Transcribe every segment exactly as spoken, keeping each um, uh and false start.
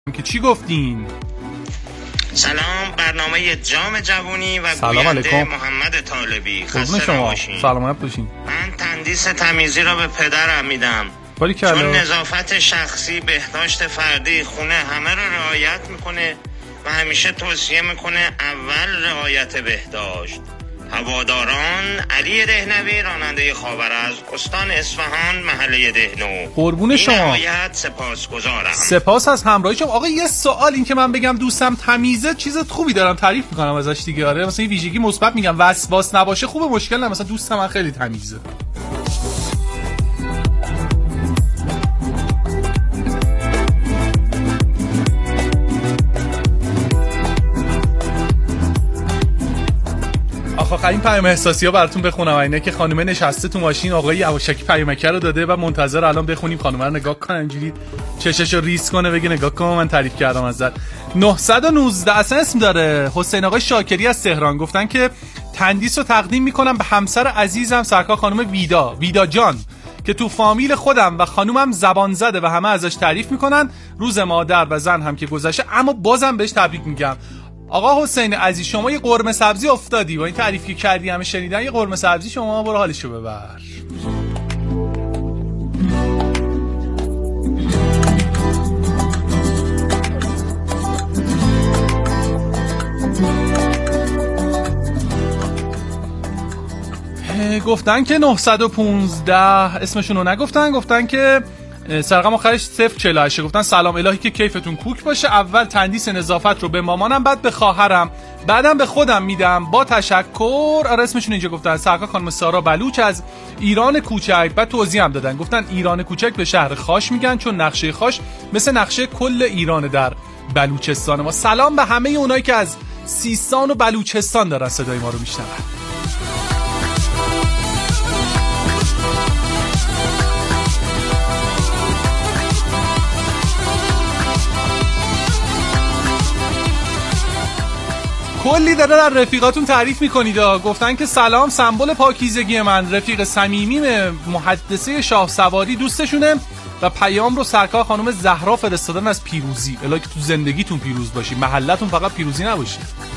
که چی گفتین؟ سلام، برنامه جام جوونی و گوینده محمد طالبی. خسته نباشین. سلامت باشین. من تندیس تمیزی را به پدرم میدم چون نظافت شخصی، بهداشت فردی، خونه همه رو رعایت میکنه و همیشه توصیه میکنه اول رعایت بهداشت. هواداران: علی دهنوی، راننده خاورز، استان اصفهان، محله دهنو. قربون شما. نهایت سپاسگزارم. سپاس از همراهی شما. آقا یه سوال، این که من بگم دوستم تمیزه چیز خوبی دارم تعریف میکنم ازش دیگه. آره مثلا این ویژگی مثبت میگم، وسواس نباشه خوبه، مشکل نه. مثلا دوستم من خیلی تمیزه. آخرین پیام احساسی ها براتون بخونم. اینه که خانومه نشسته تو ماشین، آقای یواشکی پیامک رو داده و منتظر الان بخونیم. خانومه رو نگاه کن، اینجوری چششو ریز کنه بگه نگاه کن من تعریف کردم ازت. نهصد و نوزده اصلا اسم داره. حسین آقای شاکری از تهران گفتن که تندیس رو تقدیم میکنم به همسر عزیزم سرکار خانم ویدا ویدا جان که تو فامیل خودم و خانومم زبان زده و همه ازش تعریف میکنن. روز مادر و زن هم که گذشته اما بازم بهش تبریک میگم. آقا حسین عزیز، شما یه قرمه سبزی افتادی با این تعریفی که کردی، همه شنیدن. یه قرمه سبزی شما برو حالشو ببر. گفتن که نهصد و پانزده اسمشون رو نگفتن، گفتن که سرقم آخرش صفر چهل و هشت. گفتن سلام الهی که کیفتون کوک باشه. اول تندیس نظافت رو به مامانم، بعد به خواهرم، بعدم به خودم میدم با تشکر. آره اسمشون اینجا گفتن. سرکار خانم سارا بلوچ از ایران کوچک. بعد توضیح هم دادن، گفتن ایران کوچک به شهر خاش میگن چون نقشه خاش مثل نقشه کل ایران در بلوچستان. ما سلام به همه اونایی که از سیستان و بلوچستان دارن صدای ما رو میشنون. کلی داره در رفیقاتون تعریف میکنید. گفتن که سلام، سمبل پاکیزگی من رفیق صمیمی محدثه شاه سواری دوستشونه و پیام رو سرکار خانم زهرا فرستادن از پیروزی. الهی که تو زندگیتون پیروز باشی، محلتون فقط پیروزی نباشه.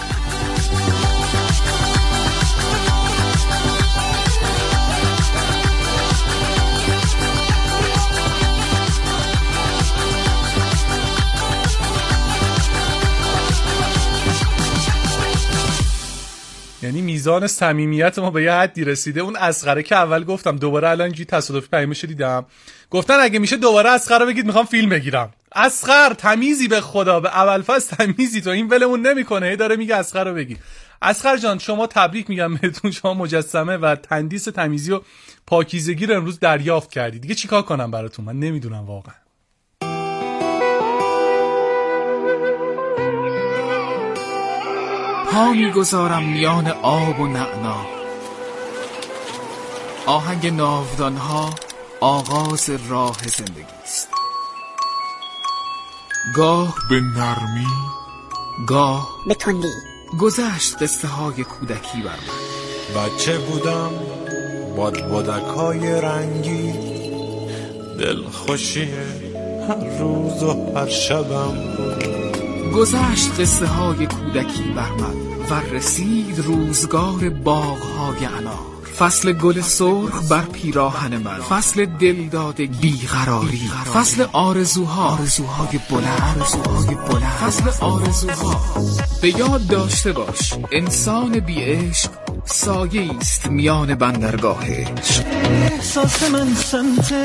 یعنی میزان صمیمیت ما به یه حدی رسیده. اون اصغره که اول گفتم، دوباره الان اینجوری تصادفی پیامش دیدم، گفتن اگه میشه دوباره اصغر رو بگید میخوام فیلم بگیرم. اصغر تمیزی به خدا، به اول فصل تمیزی، تو این ولمون نمیکنه، هی داره میگه اصغر رو بگید. اصغر جان شما تبریک میگم بهتون، شما مجسمه و تندیس تمیزی و پاکیزگی رو امروز دریافت کردید. دیگه چیکار کنم براتون من نمیدونم واقعا. پا میگذارم میان آب و نعنا، آهنگ ناودانها آغاز راه زندگی است. گاه به نرمی، گاه به تندی گذشت قصه های کودکی بر من. بچه بودم بادبادک‌های رنگی، دلخوشی هر روز و هر شبم. گذشت قصه های کودکی بر من و رسید روزگار باغ‌های انار. فصل گل سرخ بر پیراهن من، فصل دلدادگی، بیقراری، فصل آرزوها، آرزوهای بلند، آرزوهای بلند، فصل آرزوها. به یاد داشته باش انسان بی عشق سایه است میان بندرگاه عشق. احساس من سمت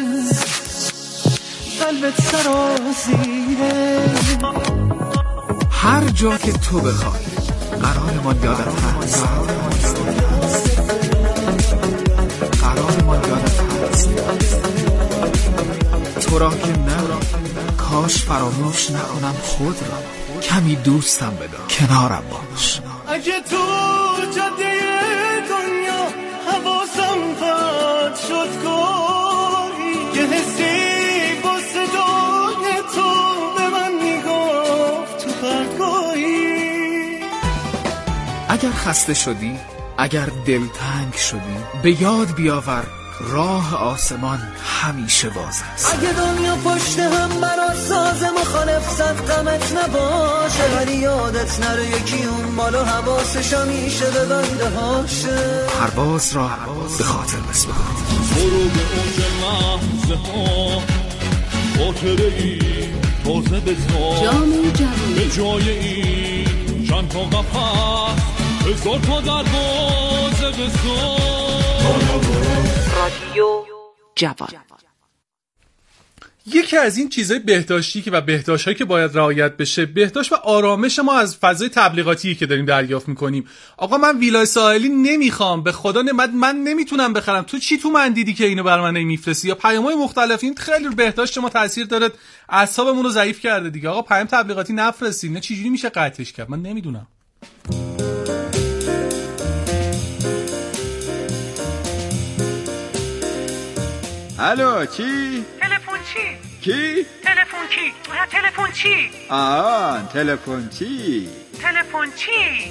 قلبت سرازیره، هر جا که تو بخوای قرارمان یادت هست، قرارمان یادت هست. تو را که نه کاش فراموش نکنم خود را، کمی دوستم بدار کنارم باش. اگه تو جاده دنیا حواسم پرت شد گاهی، یه حسی با صدای تو به من میگفت تو پرتگاهی. اگر خسته شدی، اگر دلتنگ شدی، به یاد بیاور راه آسمان همیشه باز است. اگه دنیا پشت هم برا ساز مخالف زد غمت نباشه، ولی یادت نره یکی اون بالا حواسش همیشه به بنده هاشه. پرواز را به خاطر بسپار. برو به اوج لحظه ها خاطره ای تازه بزار، جام جوانی جای این چند تا قفص هزار تا دروازه بزار. رادیو جوان. یکی از این چیزای بهداشتی که و بهداشت‌هایی که باید رعایت بشه، بهداشت و آرامش ما از فضای تبلیغاتی که داریم دریافت می‌کنیم. آقا من ویلای ساحلی نمیخوام، به خدا نمد من نمیتونم بخرم، تو چی تو من دیدی که اینو بر من نمیفرستی؟ یا پیام‌های مختلف این خیلی بهداشت ما تاثیر داره، اعصابمون رو ضعیف کرده دیگه. آقا پیام تبلیغاتی نفرستین، نه چجوری میشه قطعش کرد؟ من نمیدونم. الو چی؟ تلفن چی؟ کی؟ تلفن کی؟ تلفن چی؟ آه تلفن چی؟ تلفن چی؟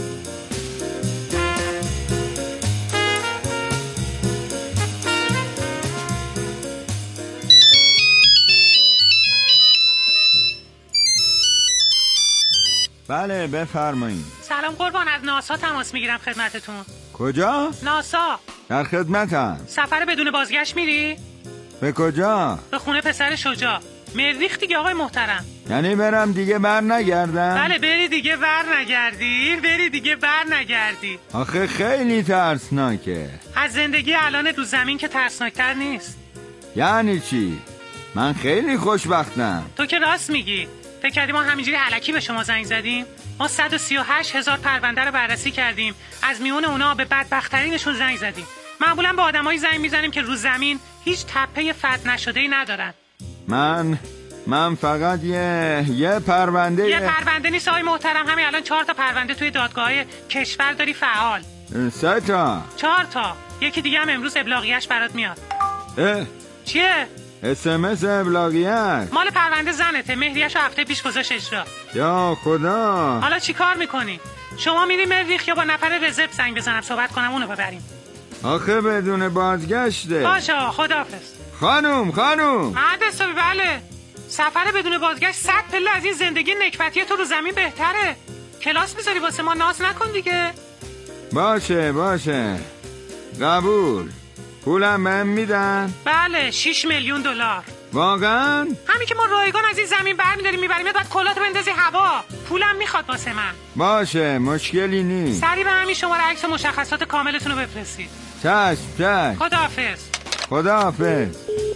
بله بفرمایید. سلام قربان، از ناسا تماس میگیرم خدمتتون. کجا؟ ناسا. در خدمتم. سفر بدون بازگشت میری؟ به کجا؟ به خونه پسر شجاع. مریخ دیگه آقای محترم. یعنی برم دیگه بر نگردم؟ بله بری دیگه بر نگردی، بری دیگه بر نگردی. آخه خیلی ترسناکه. از زندگی الان رو زمین که ترسناکتر نیست. یعنی چی؟ من خیلی خوشبختم. تو که راست میگی. فکر کردی ما همینجوری الکی به شما زنگ زدیم؟ ما صد و سی و هشت هزار پرونده رو بررسی کردیم، از میون اونا به بدبخت‌ترینشون زنگ زدیم. معمولا به آدمایی زنگ میزنیم که رو زمین هیچ تپه فتح نشده‌ای ندارن. من من فقط یه یه پرونده یه پرونده نیست آقای محترم، همین الان چهار تا پرونده توی دادگاه‌های کشور داری فعال. سه تا. چهار تا. یکی دیگه هم امروز ابلاغیه‌اش برات میاد. اه چیه؟ اس ام اس ابلاغیه‌اش. مال پرونده زنته، مهریه‌شو هفته پیش گذاشت اجرا. یا خدا. حالا چی کار میکنی؟ شما میری مریخ یا با نفر رزرو زنگ بزنم صحبت کنم اونو ببریم؟ آخه بدون بازگشته. باشه خداحافظ. خانم خانم عدس بله. سفر بدون بازگشت صد پله از این زندگی نکبتی تو رو زمین بهتره. کلاس میذاری واسه ما، ناز نکن دیگه. باشه باشه قبول. پولم بهم میدن؟ بله شش میلیون دلار. واقعا؟ همین که ما رایگان از این زمین برمیداریم میبریم، بعد کلاتو بندازی هوا. پولم میخواد واسه من. باشه مشکلی نیست. سریع به همین شماره عکس و مشخصات کاملتون رو بفرستید. چشم چشم. خداحافظ. خداحافظ.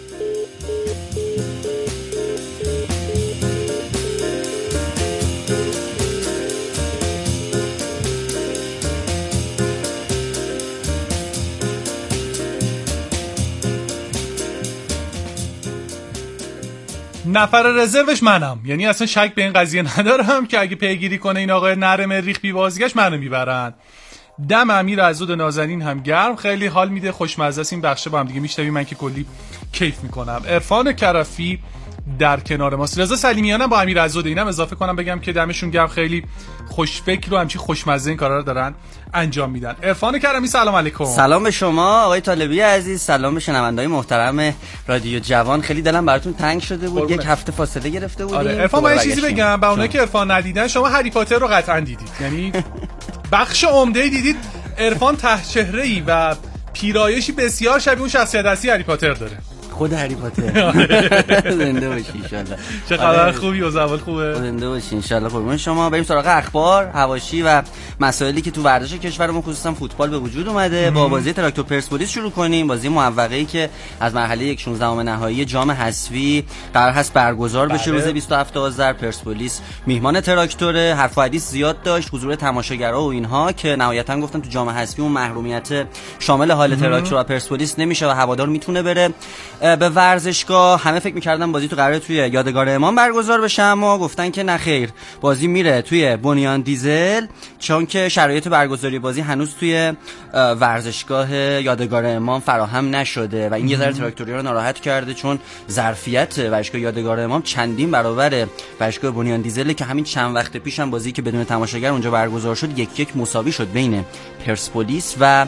نفر رزروش منم، یعنی اصلا شک به این قضیه ندارم که اگه پیگیری کنه این آقای نره مریخ بی بازگشت منو میبرن. دم امیر عزود نازنین هم گرم، خیلی حال میده، خوشمزه است. این بخشه با هم دیگه میشنویم، من که کلی کیف میکنم. عرفان کرفی در کنار ماست. رضا سلیمیانم با امیر عزود، اینم اضافه کنم بگم که دمشون گرم، خیلی خوشفکر و همچین خوشمزه این کارا رو دارن انجام میدن. عرفان کرمی سلام علیکم. سلام به شما آقای طالبی عزیز، سلام به شنونده‌های محترم رادیو جوان. خیلی دلم براتون تنگ شده بود، یک هفته فاصله گرفته بودیم. آره عرفان، من چیزی بگم به اونایی که عرفان ندیدن، شما هری پاتر رو قطعا دیدید، یعنی بخش عمده‌ای دیدید. عرفان ته چهره‌ای و پیرایشی بسیار شبیه اون شخصیت اصلی هری پاتر داره. خود هری پاتر. زنده باشی ان شاء الله. چه خبر؟ خوبی و زوال خوبه؟ زنده باشی ان شاء الله. قربون شما. بریم سراغ اخبار، حواشی و مسائلی که تو ورزش کشورمون خصوصا فوتبال به وجود اومده. با بازی تراکتور پرسپولیس شروع کنیم. بازی موفقی که از مرحله یک شانزدهم نهایی جام حذفی قرار هست برگزار بشه روز بیست و هفتم آذر. پرسپولیس میهمان تراکتور. حرف و حدیث زیاد داشت، حضور تماشاگرها و اینها که نهایتا گفتن تو جام حذفی اون محرومیت شامل حال تراکتور و پرسپولیس نمیشه و هوادار میتونه بره به ورزشگاه. همه فکر می‌کردن بازی تو قراره توی یادگار امام برگزار بشه، اما گفتن که نه خیر، بازی میره توی بنیان دیزل، چون که شرایط برگزاری بازی هنوز توی ورزشگاه یادگار امام فراهم نشده و این یه ذره تراکتوریا رو ناراحت کرده، چون ظرفیت ورزشگاه یادگار امام چندین برابر ورزشگاه بنیان دیزل که همین چند وقت پیشم بازی که بدون تماشاگر اونجا برگزار شد یک یک مساوی شد بین پرسپولیس و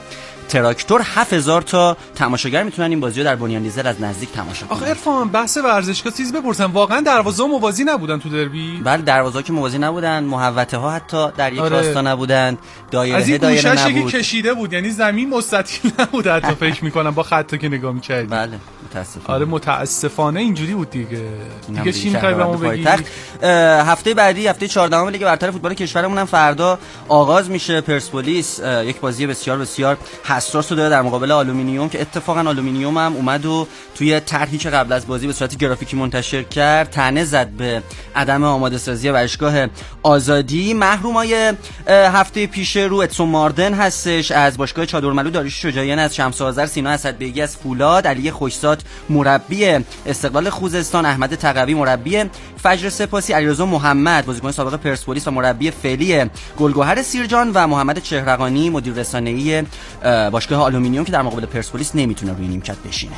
تراکتور هفت هزار تا تماشاگر میتونن این بازی رو در بنیان دیزل از نزدیک تماشا کنن. آخه عرفان بحث ورزشگاه چیز بپرسم، واقعا دروازه‌ها موازی نبودن تو دربی؟ بله دروازه‌ها که موازی نبودن، محوطه ها حتی در یک آره. راستا نبودن، دایره از این دایره نبود. که کشیده بود، یعنی زمین مستطیل نبود حتی فکر می‌کنم با خطا که نگاه می‌کردی. بله متاسفانه. آره متاسفانه اینجوری بود دیگه. دیگه چی می‌خوای بهمون بگی؟ هفته بعدی هفته چهاردهم لیگ برتر فوتبال کشورمون هم فردا آغاز میشه. پرسپولیس یک بازی بسیار بسیار حساس رو داره در مقابل آلومینیوم که اتفاقا آلومینیوم هم اومد و توی طرحی که قبل از بازی به صورت گرافیکی منتشر کرد طعنه زد به عدم آماده سازی ورزشگاه آزادی. محرومای هفته پیش رو ادسون ماردن هستش از باشگاه چادرملو، داریوش شجاعیان از شمس آذر، سینا اسدبیگی از فولاد، علی خوشزاد مربی استقلال خوزستان، احمد تقوی مربی فجر سپاسی، علیرضا محمد بازیکن سابق پرسپولیس و مربی فعلی گلگهر سیرجان و محمد چهرقانی مدیر رسانه‌ای باشگاه آلومینیوم که در مقابل پرسپولیس نمیتونه روی نیمکت بشینه.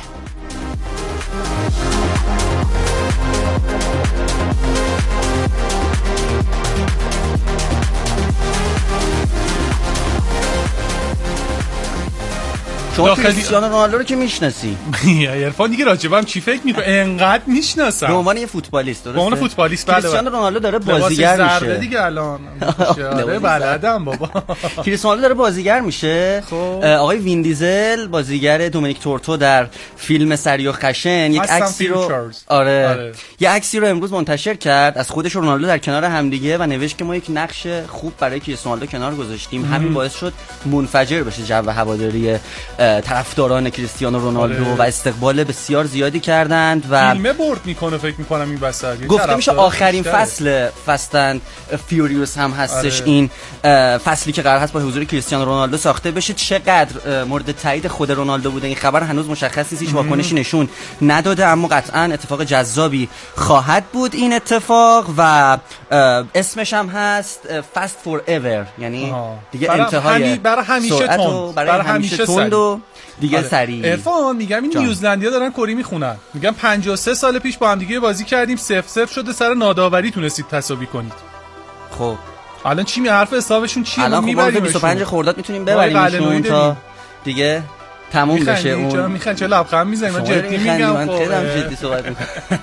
شما کریستیانو رونالدو رو که میشناسی؟ عرفان دیگه راجبم چی فکر می‌کنی؟ انقدر میشناسم. به عنوان یه فوتبالیست درسته؟ به عنوان فوتبالیست بله. کریستیانو رونالدو داره بازیگر میشه. دیگه الان. آره بلدم بابا. کریستیانو رونالدو داره بازیگر میشه. آقای وین دیزل بازیگر دومینیک تورتو در فیلم سری و خشن یک عکسی رو آره یه عکسی رو امروز منتشر کرد از خودش و رونالدو در کنار همدیگه و نوشت که ما یک نقش خوب برای کریستیانو رونالدو کنار گذاشتیم. همین باعث شد منفجر بشه جو هواداری طرفداران کریستیانو رونالدو آره. و استقبال بسیار زیادی کردند و فیلمه برد میکنه فکر میکنم این وسط. گفته میشه آخرین فصل فاست فیوریوس هم هستش آره. این فصلی که قرار هست با حضور کریستیانو رونالدو ساخته بشه. چقدر مورد تایید خود رونالدو بوده این خبر هنوز مشخص نیست، هیچ واکنشی نشون نداده، اما قطعا اتفاق جذابی خواهد بود این اتفاق و اسمش هم هست فاست فور ایور، یعنی دیگه انتهای برای همیشه تند، برای همیشه تند و دیگه آره. سریع. عرفان میگم این نیوزلندیا دارن کری میخونن، میگم پنجاه و سه سال پیش با هم دیگه بازی کردیم صفر صفر شده، سر ناداوری تونستید تساوی کنید. خب الان چی می حرف حسابشون چیه؟ الان میبریم بیست و پنج خرداد میتونیم ببریمشون تا دیگه تموم بشه. اون چرا میخوان چه لبخند میزنی؟ من جدی میگم. من خیلی جدی صحبت میکنم.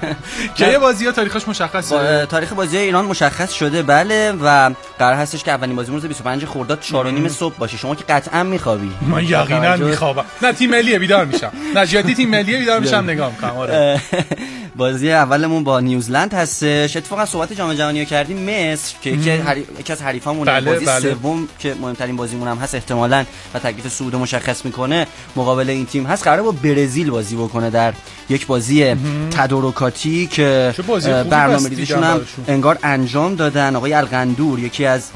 که بازی‌ها تاریخش مشخص شده؟ تاریخ بازی ایران مشخص شده بله و قرار هستش که اولین بازی روز بیست و پنج خرداد چهار و نیم صبح باشه. شما که قطعا میخوابی. من یقینا میخوابم. نه تیم ملی بیدار میشم. نه جدی تیم ملی بیدار میشم نگاه میکنم. آره. بازی اولمون با نیوزلند هستش. اتفاقا صحبت جام جهانی رو کردیم. مصر که یکی حری... از حریفامون بله، بازی بله. سوم که مهمترین بازیمون هم هست احتمالاً و تکلیف صعود مشخص میکنه مقابل این تیم هست. قراره با برزیل بازی بکنه در یک بازی تدارکاتی که برنامه‌ریزیشون هم انگار انجام دادن. آقای القندور یکی از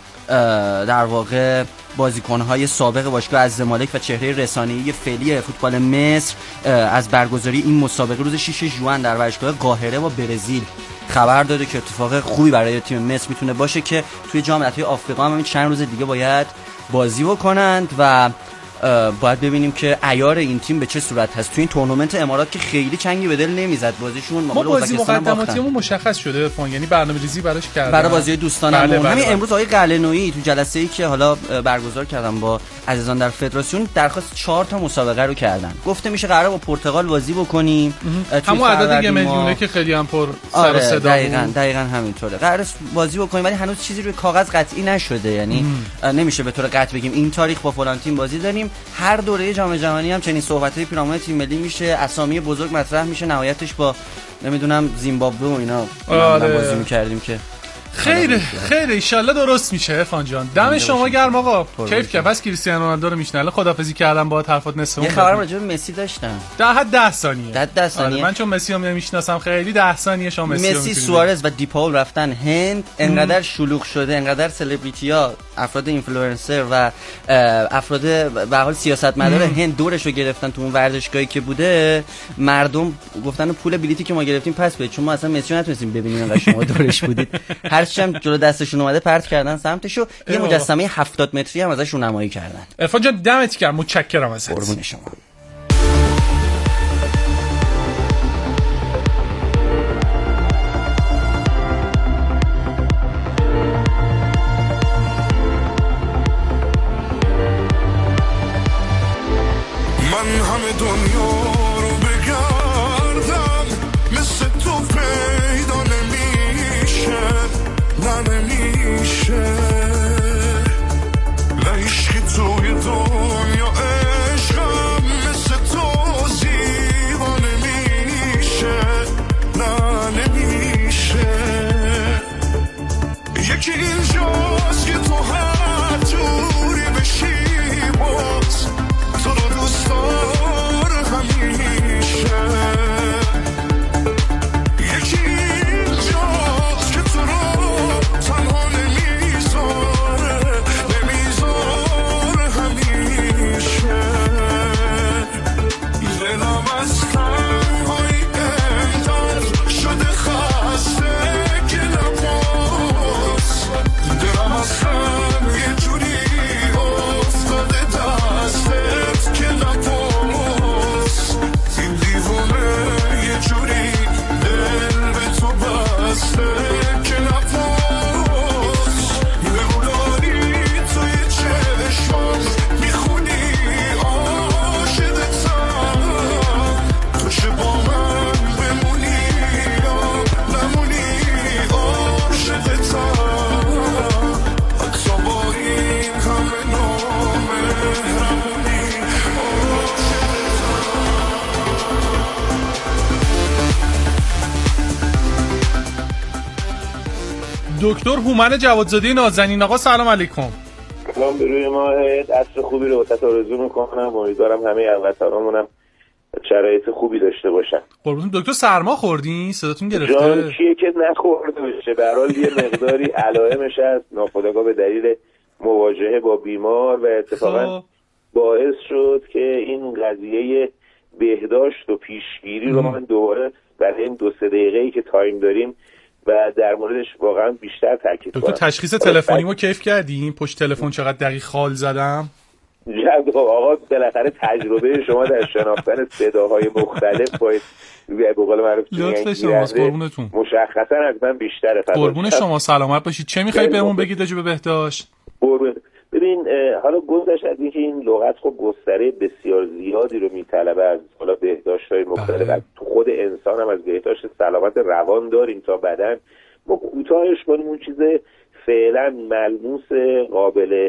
در واقع بازیکن‌های سابق باشگاه الزمالک و چهره رسانه‌ای فعلی فوتبال مصر از برگزاری این مسابقه روز شش ژوئن در ورزشگاه قاهره با برزیل خبر داده که اتفاق خوبی برای تیم مصر میتونه باشه که توی جام ملت‌های آفریقا هم چند روز دیگه باید بازی بکنند و باید ببینیم که عیار این تیم به چه صورت هست. توی این تورنمنت امارات که خیلی چنگی به دل نمیزد بازیشون ما بازی مقدماتیمون مشخص شده فون، یعنی برنامه‌ریزی براش کردن برای بازی دوستانمون. بله بله همین بله. امروز آقای قلعه‌نویی تو جلسه‌ای که حالا برگزار کردم با عزیزان در فدراسیون درخواست چهار تا مسابقه رو کردن. گفته میشه قراره با پرتغال بازی بکنیم. همون عدد یک میلیونه که خیلی هم پر سر و صدا بود. دقیقاً دقیقاً همینطوره. قراره بازی بکنیم ولی هنوز چیزی روی کاغذ قطعی نشده، یعنی نمیشه به طور قطع بگیم این تاریخ با فلان تیم بازی داریم. هر دوره جام جهانی هم چنین صحبتای پیرامون تیم ملی میشه، اسامی بزرگ مطرح میشه، نهایتش با نمیدونم زیمبابوه و اینا آره. بازی میکردیم که خیره خیره ان شاء الله درست میشه. عرفان جان دم شما گرم آقا، کیف کرد. بس کریستیانو رونالدو رو میشناله. خدافظی کردم با حرفات نصفمون. یه خبر راجع به مسی داشتم ده حد ده ثانیه ده ده ثانیه آره. من چون مسی رو میشناسم خیلی ده ثانیه شما مسی مسی سوارز و دیپاول رفتن هند. انقدر شلوغ شده، انقدر سلبریتی‌ها، افراد اینفلوئنسر و افراد به حال سیاستمدار هند دورش رو گرفتن تو اون ورزشگاهی که بوده. مردم گفتن پول بلیتی که ما گرفتیم پس بده، چون ما اصلا مسی رو نتونستیم ببینیم انقدر شما دورش بودید. هر چم جلو دستشون اومده پرت کردن سمتشو. یه مجسمه هفتاد متری هم ازش نمایی کردن. عرفان جان دمت گرم، متشکرم ازت. قربون شما. دکتر هومن جوادزاده نازنین. آقا سلام علیکم. سلام به روی ماهت. عصر خوبی رو واسه آرزو میکنم. امیدوارم همه هموطنامونم شرایط خوبی داشته باشن. قربون دکتر سرما خوردین؟ صداتون گرفته. جان کیه که نخورده بشه؟ به هر حال یه مقداری علائمش هست ناخودآگاه به دلیل مواجهه با بیمار و اتفاقا باعث شد که این قضیه بهداشت و پیشگیری رو من دوباره برای این دو سه دقیقه‌ای که تایم داریم و در موردش واقعا بیشتر تاکید کنم. دکتر تشخیص تلفنیمو کیف کردین؟ پشت تلفن چقدر دقیق خال زدم؟ جد آقا بالاخره تجربه شما در شناختن صداهای مختلف باید به قول معروف لطف شماست. قربونتون. مشخصا از من بیشتره. قربون شما سلامت باشید. چه میخوای بهمون بگید راجع به بهداشت؟ قربون. ببین حالا گذشت از اینکه این لغت خب گستره بسیار زیادی رو میطلبه از حالا بهداشت‌های مختلف، تو خود انسان هم از بهداشت سلامت روان داریم تا بدن. ما کوتاهش کنیم اون چیز فعلا ملموس قابل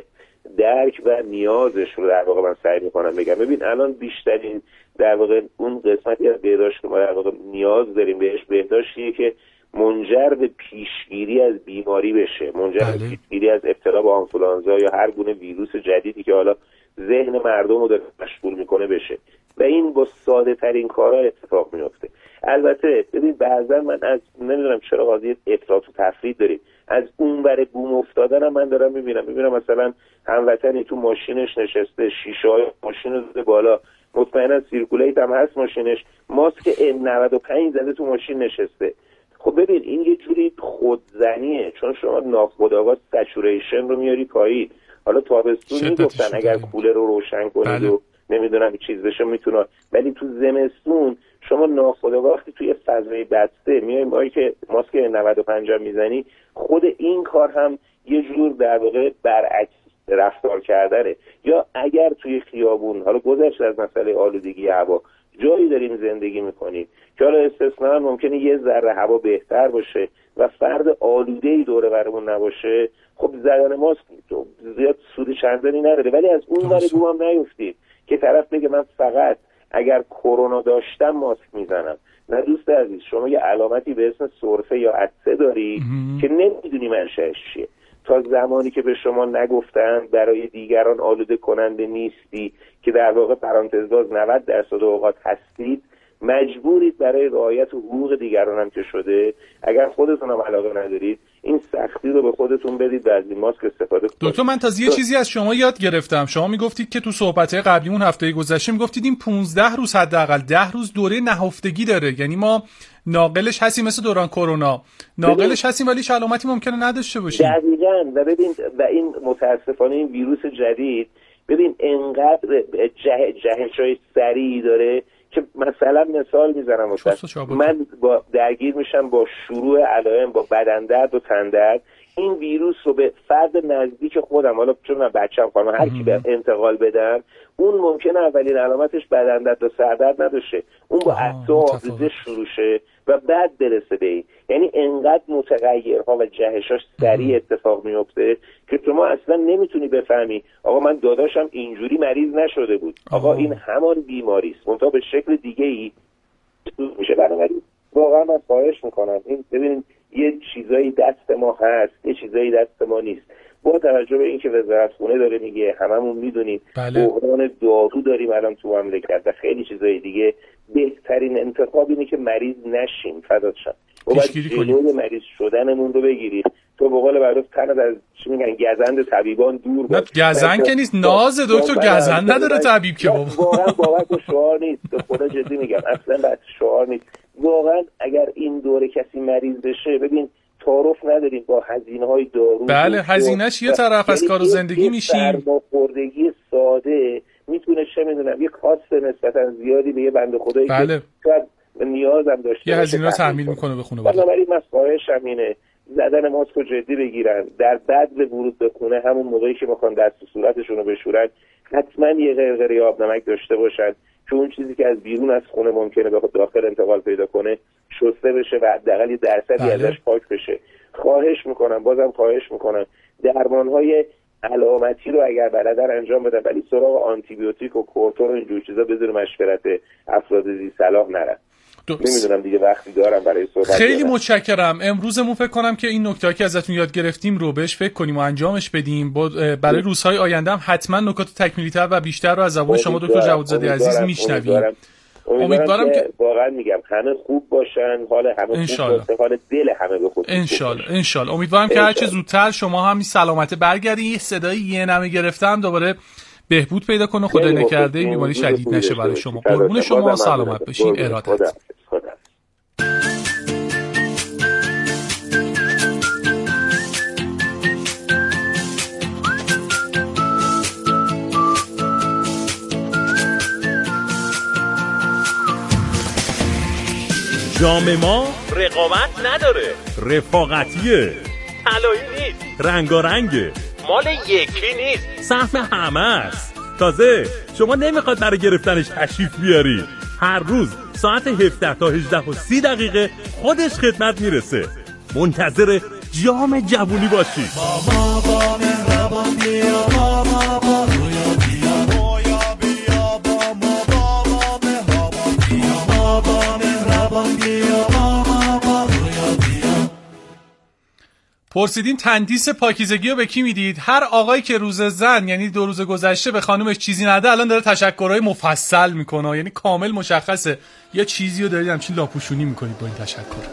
درک و نیازش رو در واقع من سعی میکنم بگم. ببین الان بیشترین در واقع اون قسمتی از بهداشت که ما در واقع نیاز داریم بهش بهداشتیه که منجر به پیشگیری از بیماری بشه، منجر به پیشگیری از ابتلا به آنفولانزا یا هر گونه ویروس جدیدی که حالا ذهن مردم رو داره مشغول میکنه بشه و این با ساده ترین کارها اتفاق میفته. البته ببین بعضا من از نمیدونم چرا قضیه افراط و تفرید داریم، از اون ور بوم افتادن هم من دارم میبینم میبینم مثلا هموطنی تو ماشینش نشسته، شیشه های ماشین رو زده بالا، مطمئنا سیرکولیت هم هست ماشینش، ماسک ان نود و پنج زده تو ماشین نشسته. خب ببین این یه جوری خودزنیه، چون شما ناخودآگاه سچوریشن رو میاری پایین. حالا تابستون میگفتن اگر کولر رو روشن کنید بله. و نمیدونم چیز بشه میتونه، ولی تو زمستون شما ناخودآگاه وقتی توی فضای بسته میای مایی که ماسک نود و پنج میزنی، خود این کار هم یه جور در واقع برعکس رفتار کردنه. یا اگر توی خیابون حالا گذشت از مسئله آلودگی هوا، جایی داریم زندگی میکنیم که حالا استثناً ممکنه یه ذره هوا بهتر باشه و فرد آلوده‌ای دوره برمون نباشه، خب زدن ماسک زیاد سود چندانی نداره. ولی از اون ور بوم هم نیفتید که طرف بگه من فقط اگر کرونا داشتم ماسک میزنم. نه دوست عزیز، شما یه علامتی به اسم سرفه یا عطسه داری که نمیدونی منشأش چیه. تا زمانی که به شما نگفتن برای دیگران آلوده کننده نیستی که در واقع پرانتز باز نود درصد اوقات هستید، مجبورید برای رعایت حقوق دیگران هم که شده، اگر خودتون هم علاقه ندارید این سختی رو به خودتون بدید و از این ماسک استفاده کنید. دکتر من تازه یه چیزی از شما یاد گرفتم. شما میگفتید که تو صحبت‌های قبلیمون هفته گذشته میگفتید این پانزده روز حداقل ده روز دوره نهفتگی داره، یعنی ما ناقلش هستیم مثل دوران کرونا، ناقلش هستیم ولی علامتی ممکنه نداشته باشیم. دقیقاً. و ببین و این متاسفانه این ویروس جدید ببین انقدر جه جهش‌های سریعی داره که مثلا مثال میزنم من با درگیر میشم با شروع علائم با بدن درد و تن درد، این ویروس رو به فرد نزدیک خودم، حالا چون من بچه‌م خانم هر کی به انتقال بدم، اون ممکنه اولین علامتش بدن درد و سردرد نداشه، اون با عطسه و آبریزش شروع شه و بعد برسه به این. یعنی انقدر متغیرها و جهشاش سریع اتفاق میفته که شما اصلا نمیتونی بفهمی آقا من داداشم اینجوری مریض نشده بود، آقا این همان بیماری است منتها به شکل دیگه ای میشه. بنابراین واقعا من خواهش میکنم این ببینید یه چیزایی دست ما هست، یه چیزایی دست ما نیست. با توجه به اینکه وزارت خونه داره میگه، هممون میدونیم بحران دارو داریم الان تو مملکت و خیلی چیزای دیگه، بهترین انتخاب اینه که مریض نشیم. فدات شم. و باید جلوی مریض شدنمون رو بگیریم. تو به قول معروف تنت از چی میگن گزند طبیبان دور باش. گزند که نیست، ناز دکتر، گزند نداره طبیب که بابا. واقعا بابت شعار نیست، به خدا جدی میگم، اصلا بحث شعار نیست. واقعا اگر این دوره کسی مریض بشه، ببین تعارف نداریم با هزینه‌های دارو. بله هزینه‌اش یه طرف از کار و زندگی میشیم. سرماخوردگی ساده میتونه چه میدونم یه کاست نسبتا زیادی به یه بنده خدایی بله. که شاید نیازم داشته یه هزینه رو تحمیل میکنه به خونه. بنابراین من خواهشم اینه زدن ماسک رو جدی بگیرن، در بعد به ورود به خونه همون موقعی که میخوان دست و صورتشون رو بشورن حتما یه قرقره آب نمک داشته باشن که اون چیزی که از بیرون از خونه ممکنه به داخل انتقال پیدا کنه شسته بشه و حداقل یه درصدی ازش پاک بشه. خواهش میکنم، بازم خواهش میکنم درمانهای علامتی رو اگر بلدن انجام بدن، ولی سراغ آنتی بیوتیک و کورتون و اینجور چیزا بدون مشورت افراد ذی صلاح نرن. نمیدونم دیگه وقتی دارم برای صحبت. خیلی متشکرم. امروزمون فکر کنم که این نکته‌ای که ازتون یاد گرفتیم رو بهش فکر کنیم و انجامش بدیم. برای روزهای آینده هم حتما نکات تکمیلی‌تر و بیشتر رو از زبان شما دکتر جوادزاده عزیز میشنویم. امیدوارم, امیدوارم که واقعا میگم همه خوب باشن، حال همه خوب باشه، حال دل همه به خود ان شاءالله ان شاءالله. امیدوارم که هر چه زودتر شما هم سلامت برگردی، صدای یه نمه گرفتم دوباره بهبود پیدا کنه، خدای نکرده بیماری شدید نشه برای شما. قربون شما، سلامت باشین. ارادت. جام ما رقابت نداره، رفاقتیه، طلایی نیست، رنگارنگه، مال یکی نیست، سهم همه است. تازه شما نمیخواد برای گرفتنش تشریف بیاری، هر روز ساعت هفده تا هجده و سی دقیقه خودش خدمت میرسه. منتظر جام جوونی باشی. بابا با مهربان بیا، بابا با رویا بیا، رویا بیا، بابا با مهربان بیا، بابا مهربان بیا، بابا با رویا بیا. پرسیدیم تندیس پاکیزگی رو به کی میدید؟ هر آقایی که روز زن یعنی دو روز گذشته به خانومش چیزی نده الان داره تشکرهای مفصل میکنه، یعنی کامل مشخصه یه چیزی رو دارید همچین لاپوشونی میکنید با این تشکر.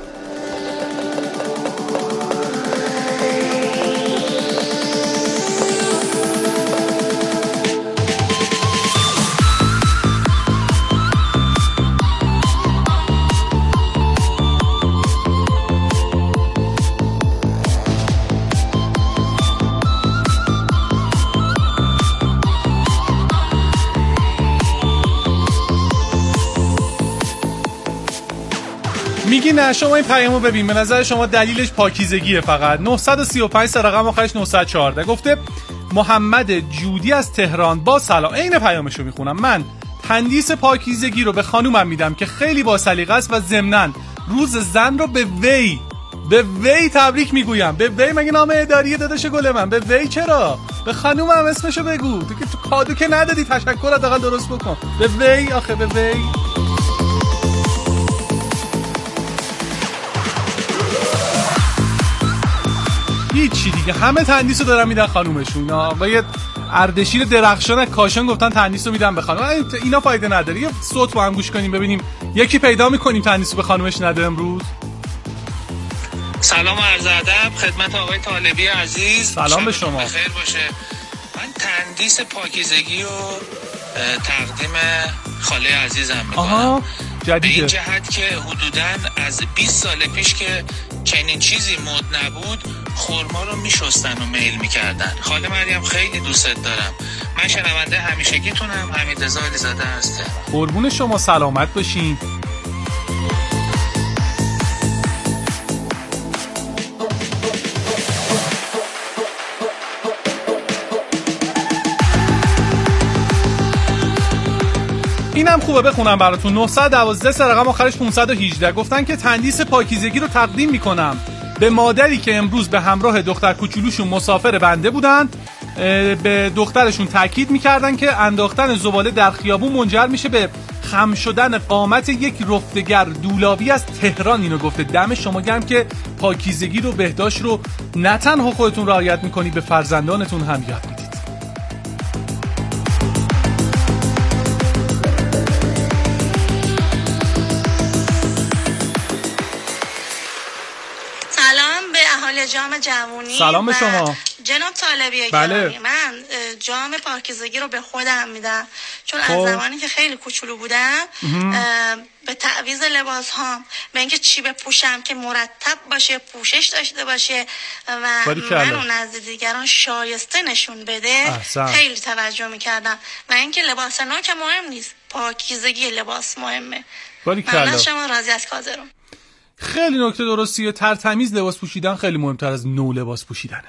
میگی نه شما این پیامو ببین، به نظر شما دلیلش پاکیزگیه فقط. نه سه پنج سه رقم آخرش نه یک چهار گفته محمد جودی از تهران با سلام. عین پیامشو میخونم. من تندیس پاکیزگی رو به خانومم میدم که خیلی با سلیقه است و ضمناً روز زن رو به وی به وی تبریک میگویم. به وی مگه نام اداری داداش گل من؟ به وی چرا؟ به خانومم اسمشو بگو. تو که تو کادو که ندادی، تشکر حداقل درست بکن. به وی آخه به وی. هیچی دیگه، همه تندیسو دارن میدن خانومشون. آقای اردشیر درخشان کاشان گفتن تندیسو میدن به خانوم. اینا فایده نداره. یه صوت با هم گوش کنیم ببینیم یکی پیدا میکنیم تندیسو به خانومش نده امروز. سلام عرض ادب خدمت آقای طالبی عزیز. سلام به شما. بخیر باشه. من تندیس پاکیزگی رو تقدیم خاله عزیزم میکنم. به این جهت که حدوداً از بیست سال پیش که چنین چیزی مد نبود خرما رو میشستن و میل میکردن. خاله مریم خیلی دوست دارم. من شنونده همیشگیتونم. حمیدرضا علیزاده هستم. قربون شما، سلامت باشین. اینم خوبه بخونم براتون. نه یک دو سه رقم آخرش پانصد و هجده گفتن که تندیس پاکیزگی رو تقدیم میکنم به مادری که امروز به همراه دختر کوچولوشون مسافر بنده بودند. به دخترشون تاکید میکردن که انداختن زباله در خیابون منجر میشه به خم شدن قامت یک رفتگر دولابی از تهران. اینو گفته. دم شما گرم که پاکیزگی رو، بهداشت رو نه تنها خودتون رعایت میکنید، به فرزندانتون هم یاد میدید. جام جوونی. سلام به شما جناب طالبی. بله. من جام پاکیزگی رو به خودم میدم چون از زمانی که خیلی کوچولو بودم به تعویض لباس هام، به اینکه چی بپوشم که مرتب باشه، پوشش داشته باشه و منو نزد دیگران شایسته نشون بده احسن. خیلی توجه میکردم و اینکه لباس نو که مهم نیست، پاکیزگی لباس مهمه. من از شما راضی از کازرون. خیلی نکته درستیه. ترتمیز لباس پوشیدن خیلی مهمتر از نو لباس پوشیدنه.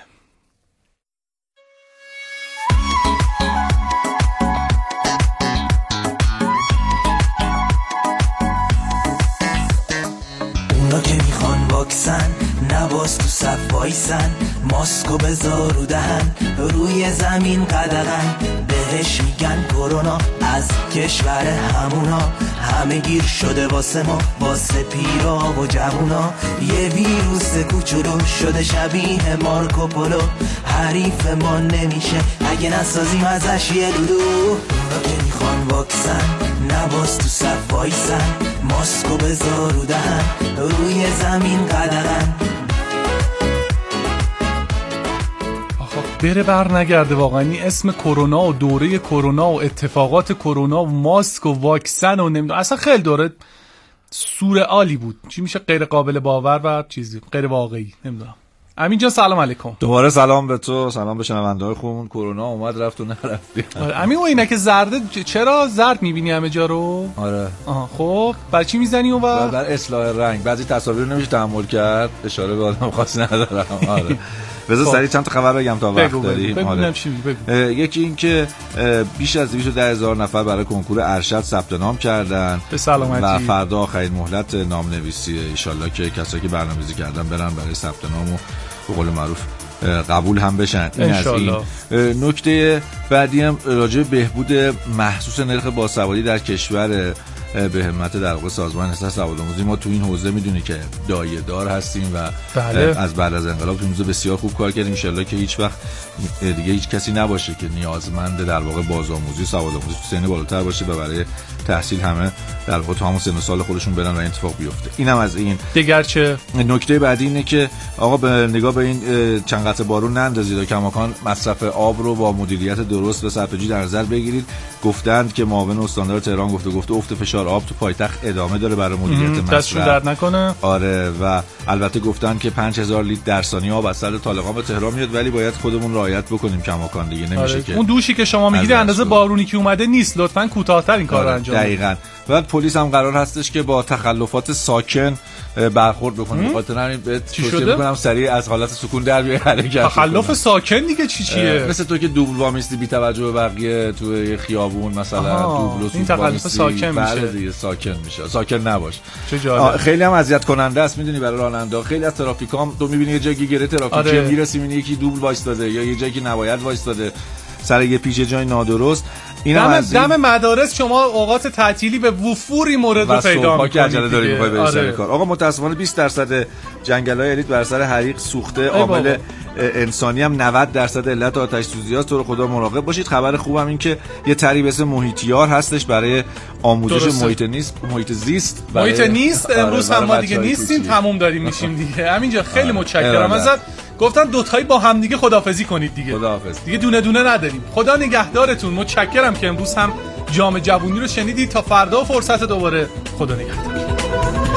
اونا که میخوان واکسن نباز تو صف وایسن، ماسکو بذار رو دهن، روی زمین قدغن، بهش میگن کرونا، از کشور همونا، همه گیر شده واسه ما، واسه پیرا و جوونا، یه ویروس کوچولو شده شبیه مارکوپولو، حریف ما نمیشه اگه نسازیم ازش یه دودو. اونا که میخوان واکسن، نباز تو صف وایسن، ماسکو بذار رو دهن، روی زمین قدغن. بره بر نگرده واقعا این اسم کرونا و دوره کرونا و اتفاقات کرونا و ماسک و واکسن و نمیدونم، اصلا خیلی دوره سورئالی بود. چی میشه غیر قابل باور و چیزی غیر واقعی، نمیدونم. امین جان سلام علیکم. دوباره سلام به تو، سلام به شنونده‌های خوبمون. کرونا اومد رفت و نرفت. امین و اینکه زرده چرا زرد میبینی همه جا رو؟ آره. آها خب برای چی میزنی اونور؟ برای اصلاح رنگ. بعضی تصاویر نمیشه تحمل کرد، اشاره به آدم خاصی ندارم. آره. بذار سریع چند تا خبر بگم تا وقت داریم. بگو چی بگو. یکی این که بیش از دویست و ده هزار نفر برای کنکور ارشد ثبت نام کردن به سلامتی و فردا آخرین مهلت نامنویسی. ان شاءالله که کسایی که برنامه‌ریزی کردن برن برای ثبت نام و به قول معروف قبول هم بشن. این از این. نکته بعدی هم راجع به بهبود محسوس نرخ بازسواری در کشور به همت در واقع سازمان حصص سوادآموزی. ما تو این حوزه میدونی که دایه دار هستیم و بله. از بعد از انقلاب تو این حوزه بسیار خوب کار کردیم. ان شاءالله که هیچ وقت دیگه هیچ کسی نباشه که نیازمند در واقع بازآموزی سوادآموزی تو سن بالاتر باشه و برای تحصیل همه در واقع تو همون سن و سال خودشون برن و این اتفاق بیفته. اینم از این. دیگر چه نکته بعدی اینه که آقا به نگاه به این چند قطره بارون نندازید، کماکان مصرف آب رو با مدیریت درست و صرفه‌جویی در نظر بگیرید. گفتند که معاون استاندار تهران گفته گفته افت فشار آب تو پایتخت ادامه داره برای مدیریت مصرف. دستشون درد نکنه. آره و البته گفتن که پنج هزار لیتر در ثانیه آب از سد طالقان به تهران میاد، ولی باید خودمون رعایت بکنیم کماکان دیگه. نمیشه آره. که اون دوشی که شما میگید اندازه بارونی که اومده نیست، لطفاً کوتاه‌تر این کارو آره. انجام بدید. دقیقاً. بعد پلیس هم قرار هستش که با تخلفات ساکن برخورد بکنه. به خاطر همین بهت توصیه می‌کنم سریع از حالت سکون در بیای حرکت. تخلف ساکن دیگه چی چیه؟ مثل تو که دوبل وامیستی بی توجه به بقیه تو خیابون مثلا دوبل و این تخلف ساکن میشه. دیگه ساکن میشه. ساکن نباش. چه جالب. خیلی هم اذیت کننده است میدونی برای راننده. خیلی از ترافیکام تو می‌بینی یه جایی گره ترافیکی آره. میرسی می‌بینی یکی دوبل وایستاده یا یه جایی که نباید وایستاده سر یه پیچ جای نادرست. دم دم مدارس شما اوقات تعطیلی به وفوری مورد پیدا می‌کنید. که عجله داریم می‌خوای بری سر کار. آقا متأسفانه بیست درصد جنگل‌های الیت بر سر حریق سوخته. عامل انسانی هم نود درصد علت آتش سوزی‌هاست. تو رو خدا مراقب باشید. خبر خوبم این که یه طریق اسم محیطیار هستش برای آموزش محیط نیست محیط زیست. محیط نیست امروز هم ما دیگه نیستیم، تموم داریم میشیم دیگه. همینجا خیلی متشکرم ازت. گفتن دوتایی با هم دیگه خداحافظی کنید دیگه. خداحافظ. دیگه دونه دونه نداریم. خدا نگهدارتون. متشکرم که امروز هم جام جوونی رو شنیدید. تا فردا فرصت دوباره. خدا نگهدار.